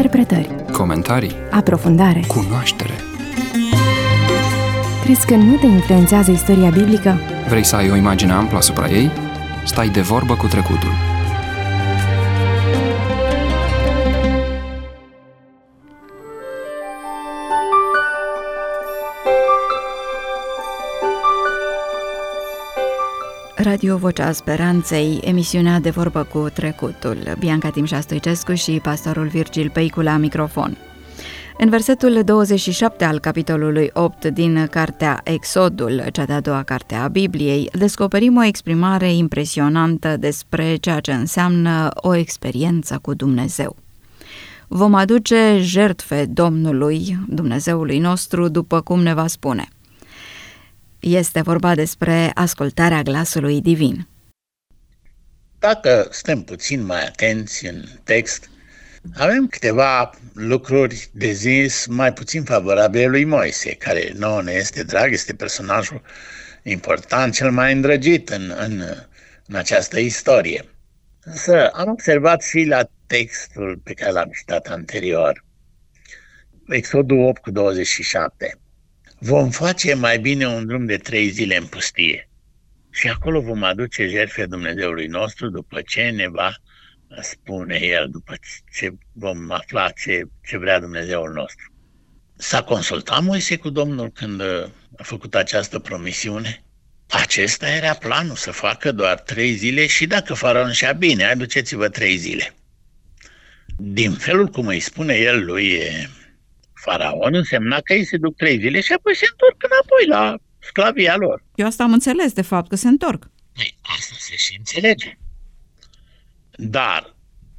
Interpretări, comentarii, aprofundare. cunoaștere. Crezi că nu te influențează istoria biblică? Vrei să ai o imagine amplă asupra ei? Stai de vorbă cu trecutul. Radio Vocea Speranței, emisiunea de vorbă cu trecutul. Bianca Timșa Stoicescu și pastorul Virgil Peicu la microfon. În versetul 27 al capitolului 8 din cartea Exodul, cea de-a doua carte a Bibliei, descoperim o exprimare impresionantă despre ceea ce înseamnă o experiență cu Dumnezeu. Vom aduce jertfe Domnului, Dumnezeului nostru, după cum ne va spune. Este vorba despre ascultarea glasului divin. Dacă suntem puțin mai atenți în text, avem câteva lucruri de zis mai puțin favorabile lui Moise, care nouă ne este drag, este personajul important, cel mai îndrăgit în această istorie. Însă am observat și la textul pe care l-am citat anterior, Exodul 8 cu 27. Vom face mai bine un drum de 3 zile în pustie și acolo vom aduce jertfe Dumnezeului nostru după ce ne va spune El, după ce vom afla ce vrea Dumnezeul nostru. S-a consultat Moise cu Domnul când a făcut această promisiune? Acesta era planul, să facă doar 3 zile și dacă Faraon și-a bine, aduceți-vă 3 zile. Din felul cum îi spune el lui Faraon, însemna că ei se duc 3 zile și apoi se întorc înapoi la sclavia lor. Eu asta am înțeles, de fapt, că se întorc. Ei, asta se și înțelege. Dar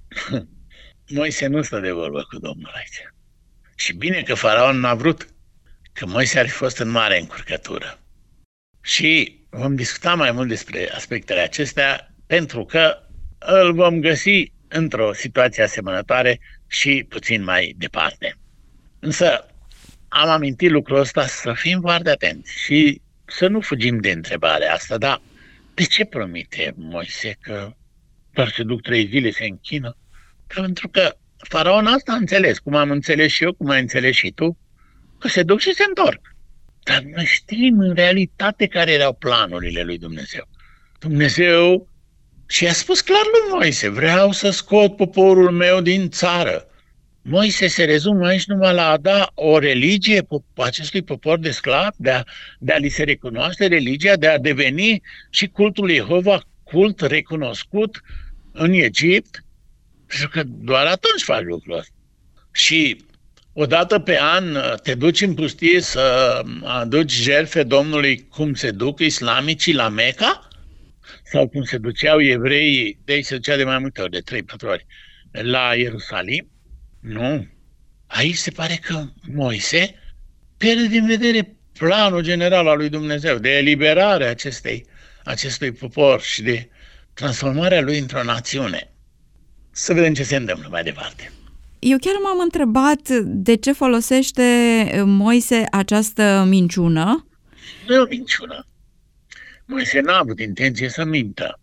Moise nu stă de vorbă cu Domnul aici. Și bine că Faraon n-a vrut, că Moise ar fi fost în mare încurcătură. Și vom discuta mai mult despre aspectele acestea, pentru că îl vom găsi într-o situație asemănătoare și puțin mai departe. Însă am amintit lucrul ăsta să fim foarte atenți și să nu fugim de întrebarea asta, dar de ce promite Moise că doar se duc 3 zile, se închină? Pentru că Faraon asta a înțeles, cum am înțeles și eu, cum ai înțeles și tu, că se duc și se întorc. Dar noi știm în realitate care erau planurile lui Dumnezeu. Dumnezeu și-a spus clar lui Moise, vreau să scot poporul meu din țară. Moise se rezumă aici numai la a da o religie acestui popor de sclavi, de a li se recunoaște religia, de a deveni și cultul lui Jehova cult recunoscut în Egipt, pentru că doar atunci faci lucrul ăsta. Și odată pe an te duci în pustie să aduci jertfe Domnului cum se duc islamicii la Meca, sau cum se duceau evreii, de aici se ducea de mai multe ori, de 3-4 ori, la Ierusalim. Nu. Aici se pare că Moise pierde din vedere planul general al lui Dumnezeu de eliberare acestui popor și de transformarea lui într-o națiune. Să vedem ce se întâmplă mai departe. Eu chiar m-am întrebat de ce folosește Moise această minciună. Nu e o minciună. Moise n-a avut intenție să mintă.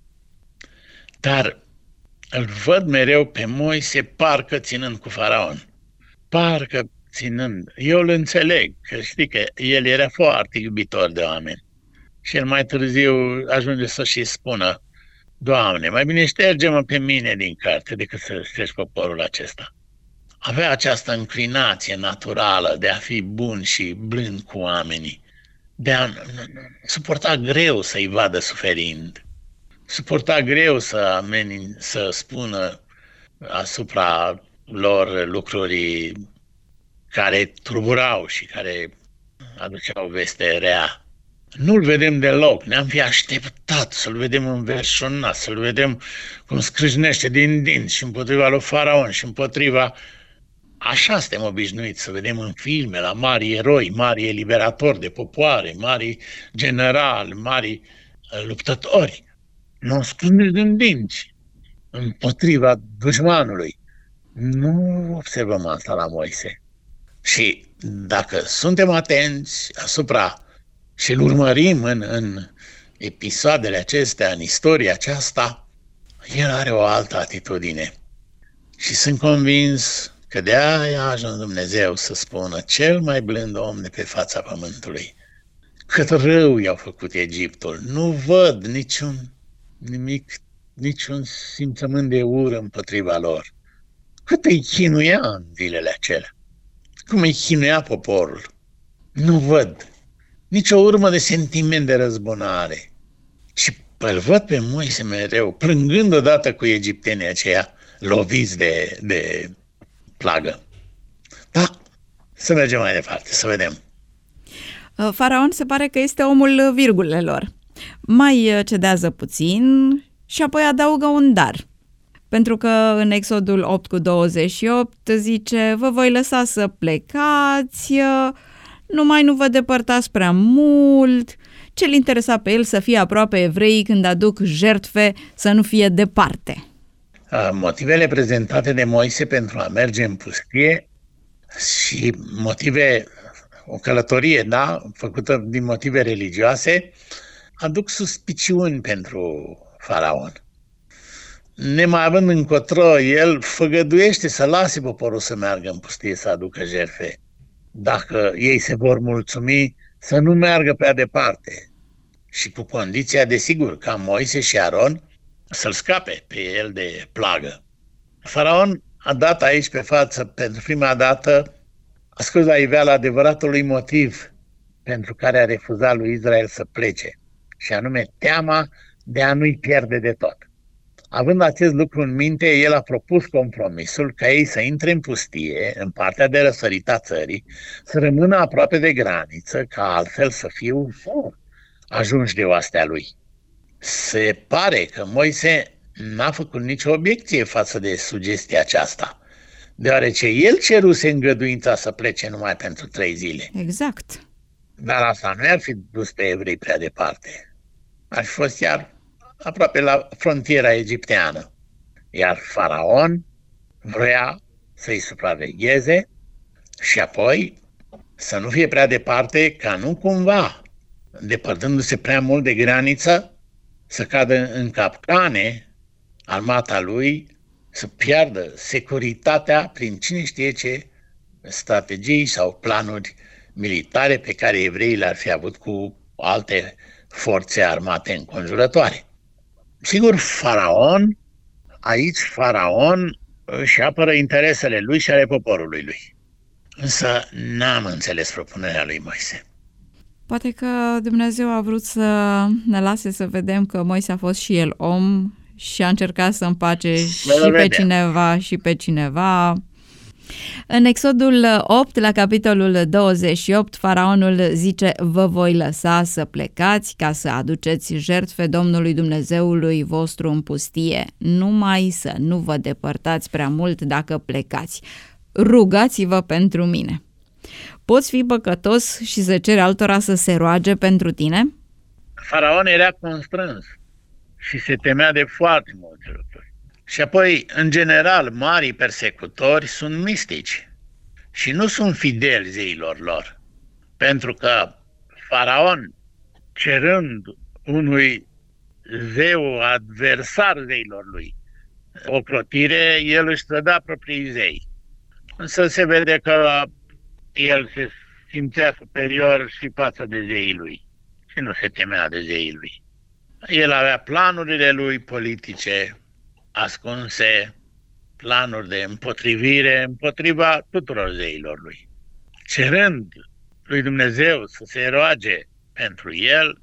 Dar îl văd mereu pe Moise parcă ținând cu Faraon. Parcă ținând. Eu îl înțeleg, că știi că el era foarte iubitor de oameni. Și el mai târziu ajunge să și spună, Doamne, mai bine șterge-mă pe mine din carte decât să ștergi poporul acesta. Avea această înclinație naturală de a fi bun și blând cu oamenii, de a suporta greu să-i vadă suferind, suporta greu să spună asupra lor lucruri care turburau și care aduceau veste rea. Nu-l vedem deloc, ne-am fi așteptat să-l vedem înverșunat, să-l vedem cum scrâșnește din dinți și împotriva lui Faraon și împotriva... Așa suntem obișnuiți să vedem în filme la mari eroi, mari eliberatori de popoare, mari generali, mari luptători. Nu scrâșnește din dinți împotriva dușmanului. Nu observăm asta la Moise. Și dacă suntem atenți asupra și îl urmărim în episoadele acestea, în istoria aceasta, el are o altă atitudine. Și sunt convins Că de-aia a ajuns Dumnezeu să spună cel mai blând om de pe fața pământului. Cât rău i-au făcut Egiptul. Nu văd niciun simțământ de ură împotriva lor. Cât îi chinuia în zilele acelea. Cum îi chinuia poporul. Nu văd nicio urmă de sentiment de răzbunare. Și îl văd pe Moise mereu, plângând odată cu egiptenii aceia loviți de plagă. Da, să mergem mai departe, să vedem. Faraon se pare că este omul virgulelor. Mai cedează puțin și apoi adaugă un dar. Pentru că în Exodul 8:28 zice: vă voi lăsa să plecați, numai nu vă depărtați prea mult. Ce-l interesa pe el să fie aproape evreii când aduc jertfe, să nu fie departe? Motivele prezentate de Moise pentru a merge în pustie și o călătorie, da, făcută din motive religioase, aduc suspiciuni pentru Faraon. Nemai având încotro, el făgăduiește să lase poporul să meargă în pustie să aducă jertfe. Dacă ei se vor mulțumi să nu meargă prea departe și cu condiția, desigur, ca Moise și Aron să-l scape pe el de plagă. Faraon a dat aici pe față, pentru prima dată, a scos la iveală adevăratului motiv pentru care a refuzat lui Israel să plece, și anume teama de a nu-i pierde de tot. Având acest lucru în minte, el a propus compromisul ca ei să intre în pustie, în partea de răsărit a țării, să rămână aproape de graniță, ca altfel să fie ușor ajunși de oastea lui. Se pare că Moise n-a făcut nicio obiecție față de sugestia aceasta, deoarece el ceruse îngăduința să plece numai pentru 3 zile. Exact. Dar asta nu ar fi dus pe evrei prea departe. Ar fi fost chiar aproape la frontiera egipteană. Iar Faraon vrea să-i supravegheze și apoi să nu fie prea departe, ca nu cumva, depărtându-se prea mult de graniță, să cadă în capcane armata lui, să piardă securitatea prin cine știe ce strategii sau planuri militare pe care evreii le-ar fi avut cu alte forțe armate înconjurătoare. Sigur, Faraon își apără interesele lui și ale poporului lui. Însă n-am înțeles propunerea lui Moise. Poate că Dumnezeu a vrut să ne lase să vedem că Moise a fost și el om și a încercat să împace și pe cineva și pe cineva. În Exodul 8, la capitolul 28, Faraonul zice: vă voi lăsa să plecați ca să aduceți jertfe Domnului Dumnezeului vostru în pustie, numai să nu vă depărtați prea mult dacă plecați. Rugați-vă pentru mine. Poți fi păcătos și să ceri altora să se roage pentru tine? Faraon era constrâns și se temea de foarte multe lucruri. Și apoi, în general, marii persecutori sunt mistici și nu sunt fideli zeilor lor. Pentru că Faraon, cerând unui zeu adversar zeilor lui ocrotire, el își trăda proprii zei. Însă se vede că el se simțea superior și față de zeii lui și nu se temea de zeii lui. El avea planurile lui politice ascunse, planuri de împotrivire împotriva tuturor zeilor lui. Cerând lui Dumnezeu să se roage pentru el,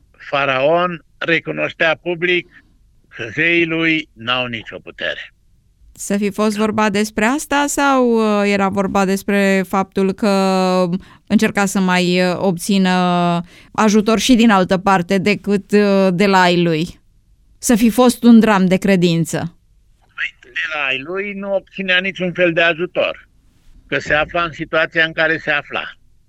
Faraon recunoștea public că zeii lui n-au nicio putere. Să fi fost vorba despre asta sau era vorba despre faptul că încerca să mai obțină ajutor și din altă parte decât de la ai lui? Să fi fost un dram de credință. De la ai lui nu obținea niciun fel de ajutor, că se afla în situația în care se afla.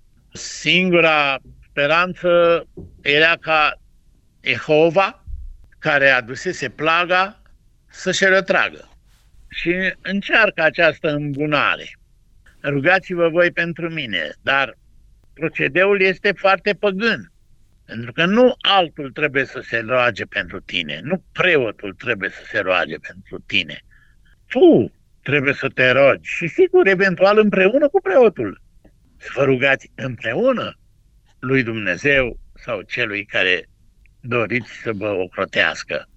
Singura speranță era ca Jehova, care adusese plaga, să-și retragă. Și încearcă această îmbunare. Rugați-vă voi pentru mine, dar procedeul este foarte păgân. Pentru că nu altul trebuie să se roage pentru tine, nu preotul trebuie să se roage pentru tine. Tu trebuie să te rogi și sigur, eventual împreună cu preotul. Să vă rugați împreună lui Dumnezeu sau celui care doriți să vă ocrotească.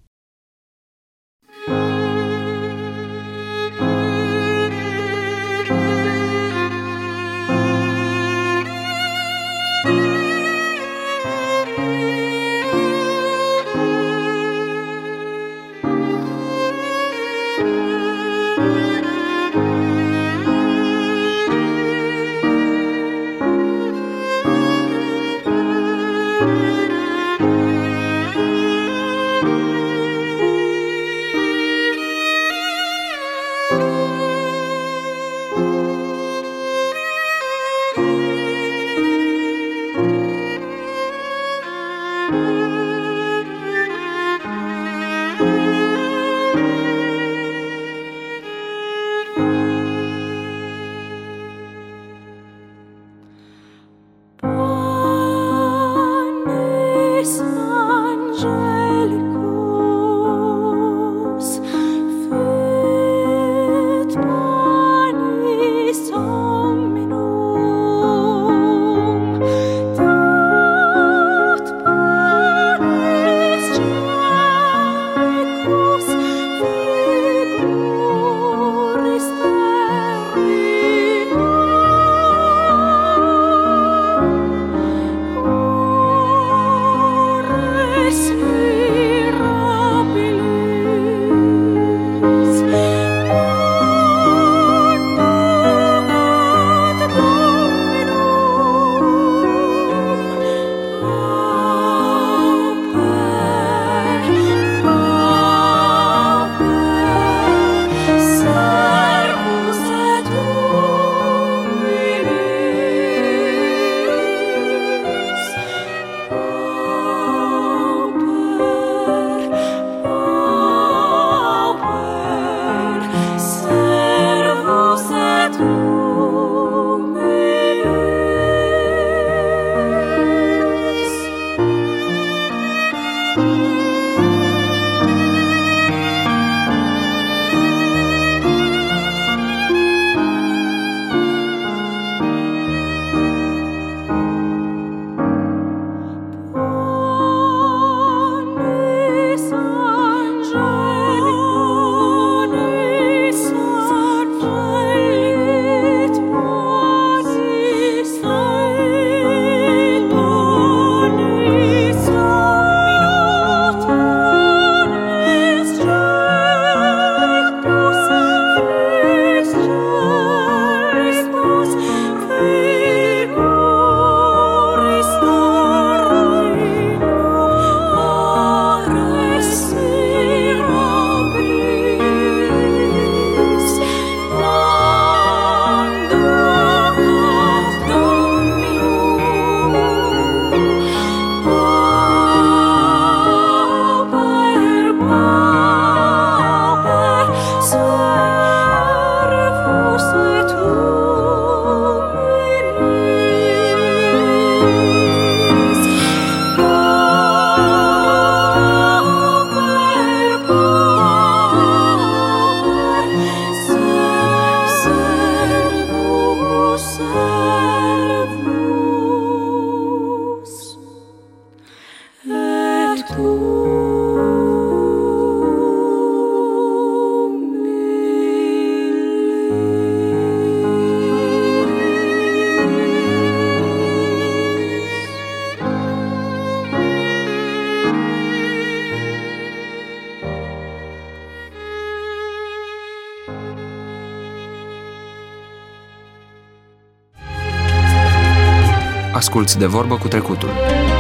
Asculți De vorbă cu trecutul.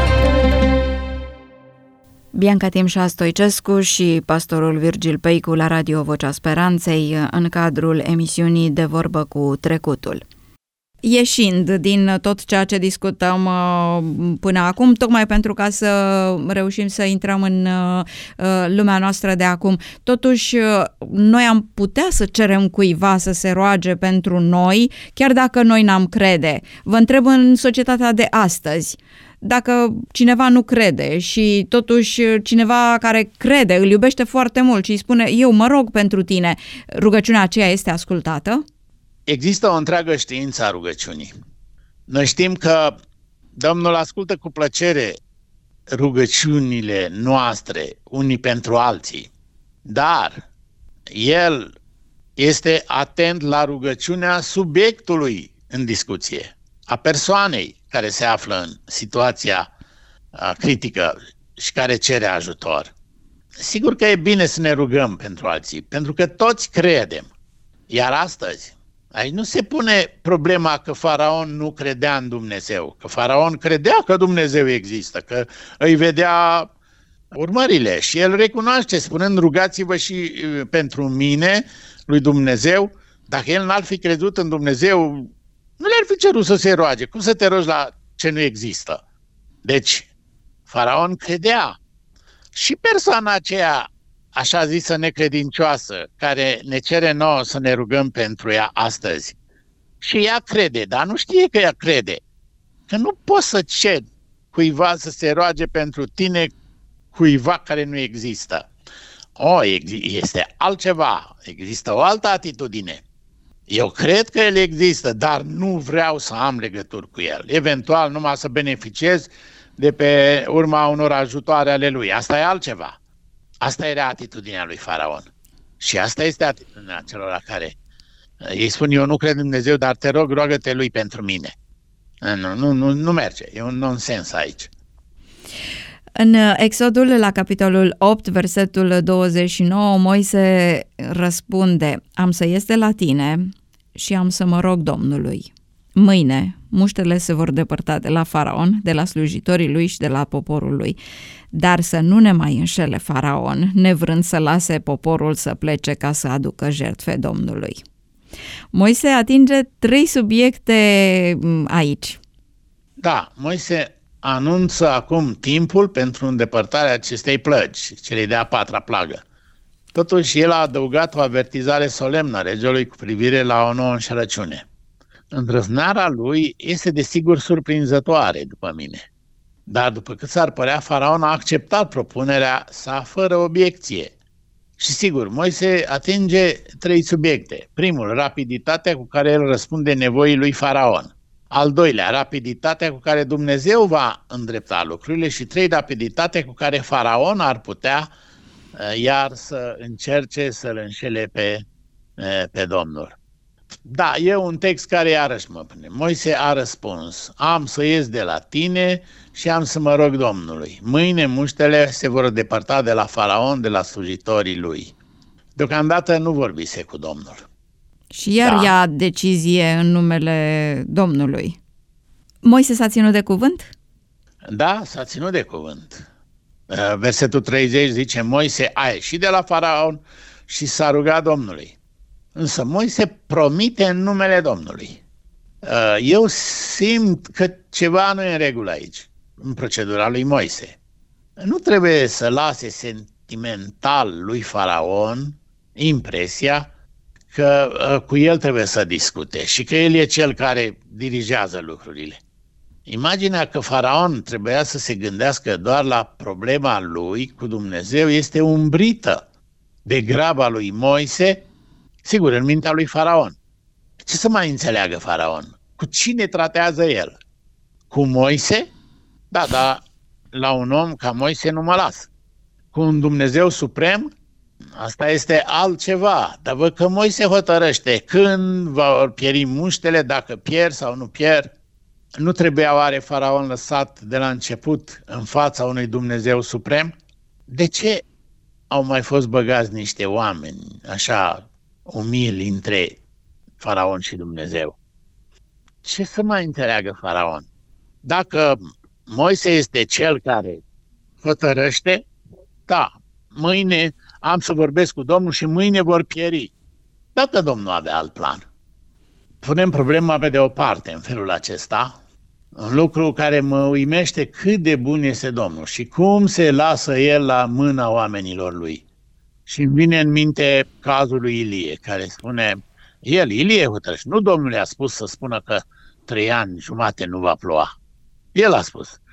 Bianca Timșa Stoicescu și pastorul Virgil Peicu la Radio Vocea Speranței în cadrul emisiunii De vorbă cu trecutul. Ieșind din tot ceea ce discutăm până acum, tocmai pentru ca să reușim să intrăm în lumea noastră de acum, totuși noi am putea să cerem cuiva să se roage pentru noi, chiar dacă noi n-am crede. Vă întreb în societatea de astăzi, dacă cineva nu crede și totuși cineva care crede îl iubește foarte mult și îi spune eu mă rog pentru tine, rugăciunea aceea este ascultată? Există o întreagă știință a rugăciunii. Noi știm că Domnul ascultă cu plăcere rugăciunile noastre unii pentru alții, dar El este atent la rugăciunea subiectului în discuție, a persoanei care se află în situația critică și care cere ajutor. Sigur că e bine să ne rugăm pentru alții, pentru că toți credem. Iar astăzi, aici nu se pune problema că Faraon nu credea în Dumnezeu, că Faraon credea că Dumnezeu există, că îi vedea urmările și el recunoaște, spunând rugați-vă și pentru mine, lui Dumnezeu. Dacă el n-ar fi crezut în Dumnezeu, nu le-ar fi cerut să se roage. Cum să te rogi la ce nu există? Deci, Faraon credea. Și persoana aceea, așa zisă necredincioasă, care ne cere nouă să ne rugăm pentru ea astăzi. Și ea crede, dar nu știe că ea crede. Că nu poți să ceri cuiva să se roage pentru tine cuiva care nu există. Este altceva, există o altă atitudine. Eu cred că el există, dar nu vreau să am legături cu el. Eventual numai să beneficiez de pe urma unor ajutoare ale lui. Asta e altceva. Asta era atitudinea lui Faraon. Și asta este atitudinea celor care ei spun, eu nu cred în Dumnezeu, dar te rog, roagă-te lui pentru mine. Nu merge. E un nonsens aici. În Exodul, la capitolul 8, versetul 29, Moise răspunde, am să ies de la tine și am să mă rog Domnului. Mâine muștele se vor depărta de la Faraon, de la slujitorii lui și de la poporul lui, dar să nu ne mai înșele Faraon, nevrând să lase poporul să plece ca să aducă jertfe Domnului. Moise atinge 3 subiecte aici. Da, Moise anunță acum timpul pentru îndepărtarea acestei plăgi, celei de-a 4-a plagă. Totuși, el a adăugat o avertizare solemnă regelui cu privire la o nouă înșelăciune. Îndrăznarea lui este desigur surprinzătoare, după mine. Dar după cât s-ar părea, Faraon a acceptat propunerea sa fără obiecție. Și sigur, Moise atinge 3 subiecte. Primul, rapiditatea cu care el răspunde nevoii lui Faraon. Al doilea, rapiditatea cu care Dumnezeu va îndrepta lucrurile. Și 3, rapiditatea cu care Faraon ar putea iar să încerce să-l înșele pe Domnul. Da, e un text care iarăși mă pune. Moise a răspuns, am să ies de la tine și am să mă rog Domnului. Mâine muștele se vor depărta de la Faraon, de la slujitorii lui. Deocamdată nu vorbise cu Domnul. Și iar ia decizie în numele Domnului. Moise s-a ținut de cuvânt? Da, s-a ținut de cuvânt. Versetul 30 zice, Moise a ieșit de la Faraon și s-a rugat Domnului. Însă Moise promite în numele Domnului. Eu simt că ceva nu e în regulă aici, în procedura lui Moise. Nu trebuie să lase sentimental lui Faraon impresia că cu el trebuie să discute și că el e cel care dirigează lucrurile. Imaginea că Faraon trebuia să se gândească doar la problema lui cu Dumnezeu este umbrită de graba lui Moise, sigur, în mintea lui Faraon. Ce să mai înțeleagă Faraon? Cu cine tratează el? Cu Moise? Da, dar la un om ca Moise nu mă las. Cu un Dumnezeu suprem? Asta este altceva. Dar văd că Moise hotărăște când va pieri muștele, dacă pierd sau nu pierd. Nu trebuia oare Faraon lăsat de la început în fața unui Dumnezeu suprem? De ce au mai fost băgați niște oameni așa umili între Faraon și Dumnezeu? Ce să mai înțeleagă Faraon? Dacă Moise este cel care hotărăște, da, mâine am să vorbesc cu Domnul și mâine vor pieri. Dacă Domnul avea alt plan. Punem problema pe de o parte în felul acesta, un lucru care mă uimește cât de bun este Domnul și cum se lasă El la mâna oamenilor Lui. Și îmi vine în minte cazul lui Ilie, care spune, Ilie hotărăște, nu Domnul i-a spus să spună că 3 ani jumate nu va ploua. El a spus,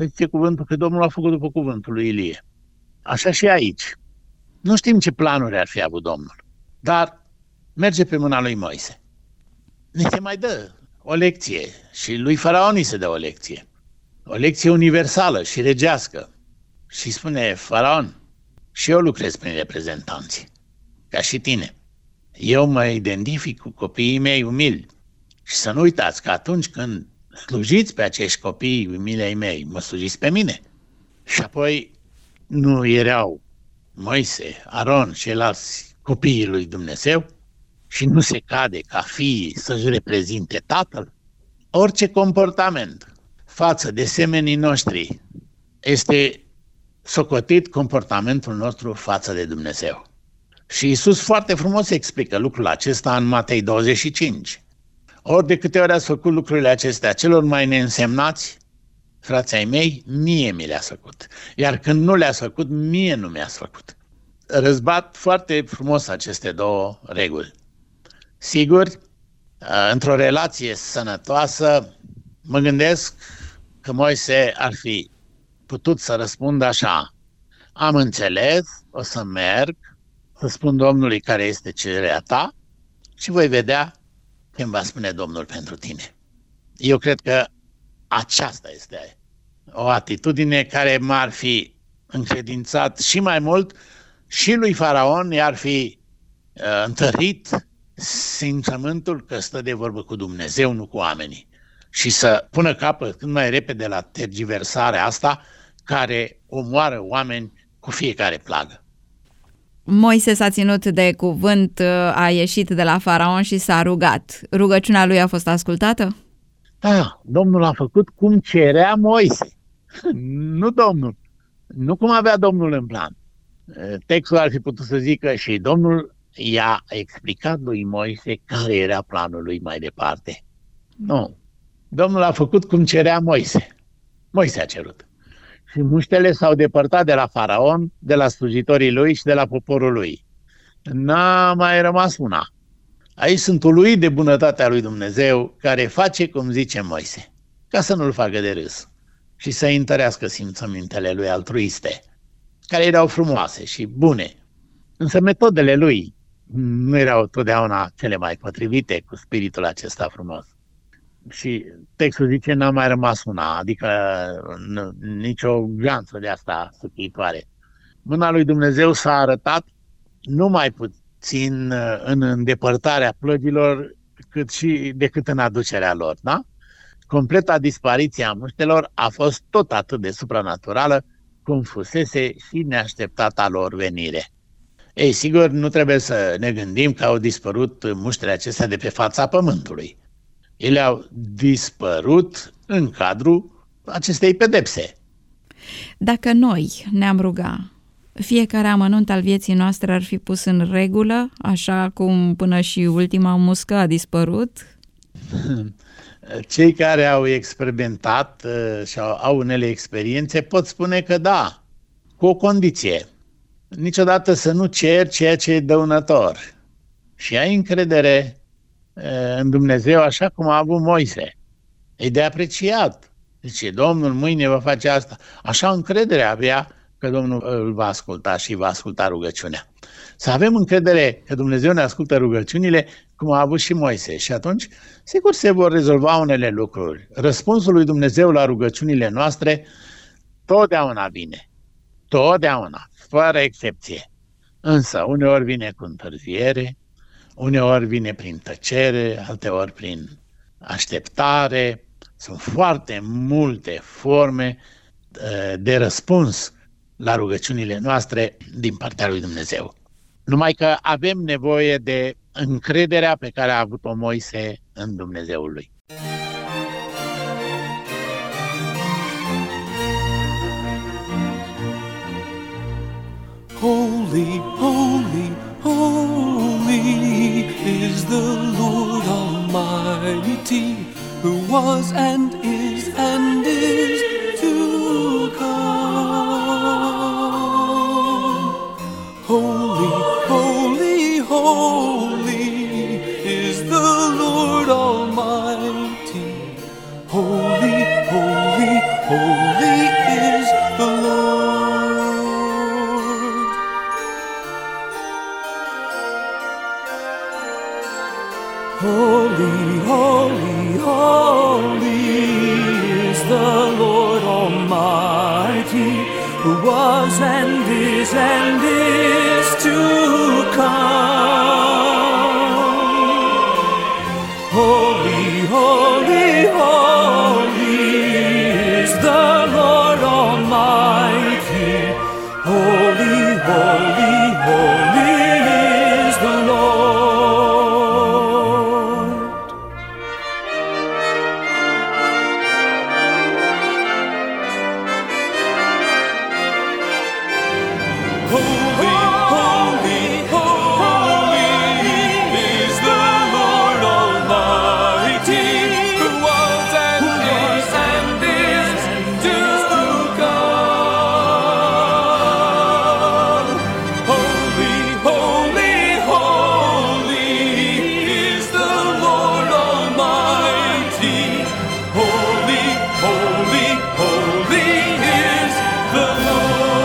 Că zice cuvântul că Domnul a făcut după cuvântul lui Ilie. Așa și aici. Nu știm ce planuri ar fi avut Domnul, dar merge pe mâna lui Moise. Ni se mai dă o lecție și lui Faraon îi se dă o lecție. O lecție universală și regească. Și spune Faraon, și eu lucrez prin reprezentanți, ca și tine. Eu mă identific cu copiii mei umili. Și să nu uitați că atunci când slujiți pe acești copii umili ai mei, mă slujiți pe mine. Și apoi nu erau Moise, Aron și ceilalți copiii lui Dumnezeu și nu se cade ca fiii să-și reprezinte tatăl? Orice comportament față de semenii noștri este socotit comportamentul nostru față de Dumnezeu. Și Iisus foarte frumos explică lucrul acesta în Matei 25. Ori de câte ori ați făcut lucrurile acestea celor mai neînsemnați, frații ai mei, mie mi le-ați făcut. Iar când nu le-ați făcut, mie nu mi-ați făcut. Răzbat foarte frumos aceste două reguli. Sigur, într-o relație sănătoasă, mă gândesc că Moise ar fi putut să răspundă așa: am înțeles, o să merg, să spun Domnului care este cererea ta și voi vedea ce îmi va spune Domnul pentru tine. Eu cred că aceasta este o atitudine care m-ar fi încredințat și mai mult și lui Faraon i-ar fi întărit simțământul că stă de vorbă cu Dumnezeu, nu cu oamenii. Și să pună capăt cât mai repede la tergiversarea asta care omoară oameni cu fiecare plagă. Moise s-a ținut de cuvânt, a ieșit de la Faraon și s-a rugat. Rugăciunea lui a fost ascultată? Da, Domnul a făcut cum cerea Moise. Nu Domnul. Nu cum avea Domnul în plan. Textul ar fi putut să zică și Domnul i-a explicat lui Moise care era planul lui mai departe. Nu. Domnul a făcut cum cerea Moise. Moise a cerut. Și muștele s-au depărtat de la Faraon, de la slujitorii lui și de la poporul lui. N-a mai rămas una. Aici sunt uluit de bunătatea lui Dumnezeu care face cum zice Moise, ca să nu-l facă de râs și să întărească simțămintele lui altruiste, care erau frumoase și bune. Însă metodele lui nu erau totdeauna cele mai potrivite cu spiritul acesta frumos. Și textul zice, n-a mai rămas una, adică nicio glanță de asta suchiitoare. Mâna lui Dumnezeu s-a arătat numai puțin în îndepărtarea plăgilor decât în aducerea lor, da? Completa dispariție a muștelor a fost tot atât de supranaturală cum fusese și neașteptata lor venire. Ei, sigur, nu trebuie să ne gândim că au dispărut muștele acestea de pe fața pământului. Ele au dispărut în cadrul acestei pedepse. Dacă noi ne-am ruga, fiecare amănunt al vieții noastre ar fi pus în regulă, așa cum până și ultima muscă a dispărut? Cei care au experimentat și au unele experiențe pot spune că da, cu o condiție. Niciodată să nu ceri ceea ce e dăunător și ai încredere în Dumnezeu așa cum a avut Moise. E de apreciat. Zice, Domnul mâine va face asta. Așa încredere avea că Domnul îl va asculta și va asculta rugăciunea. Să avem încredere că Dumnezeu ne ascultă rugăciunile cum a avut și Moise. Și atunci, sigur, se vor rezolva unele lucruri. Răspunsul lui Dumnezeu la rugăciunile noastre totdeauna vine. Totdeauna, fără excepție. Însă, uneori vine cu întârziere, uneori vine prin tăcere, alteori prin așteptare. Sunt foarte multe forme de răspuns la rugăciunile noastre din partea lui Dumnezeu. Numai că avem nevoie de încrederea pe care a avut-o Moise în Dumnezeul lui. Holy, holy, holy is the Lord Almighty, who was and is to come. Holy, holy, holy is the Lord Almighty, holy, holy, holy Holy, holy, holy is the Lord Almighty, who was and is to come. Holy, holy, holy is the Lord Almighty. Holy, holy, holy is the Lord. Holy, holy, holy is the Lord Almighty, who was and is to come. Holy, holy, holy is the Lord Almighty. Holy, holy, holy is the Lord.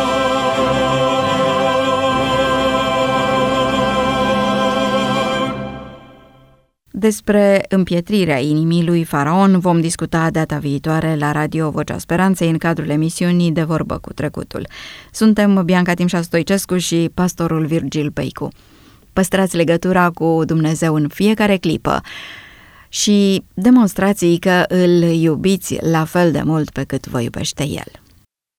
Despre împietrirea inimii lui Faraon vom discuta data viitoare la Radio Vocea Speranței în cadrul emisiunii De Vorbă cu Trecutul. Suntem Bianca Timșa Stoicescu și pastorul Virgil Păicu. Păstrați legătura cu Dumnezeu în fiecare clipă și demonstrați că îl iubiți la fel de mult pe cât vă iubește El.